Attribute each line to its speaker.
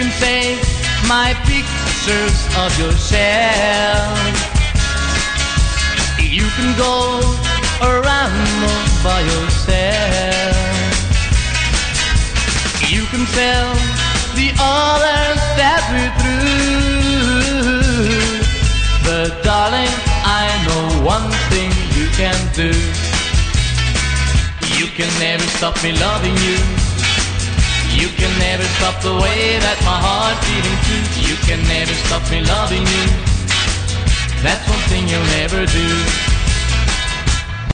Speaker 1: can take my pictures of yourself. You can go around all by yourself. You can tell the others that we're through. But darling, I know one thing you can do. You can never stop me loving you. You can never stop the way that my heart beating too. You can never stop me loving you. That's one thing you'll never do.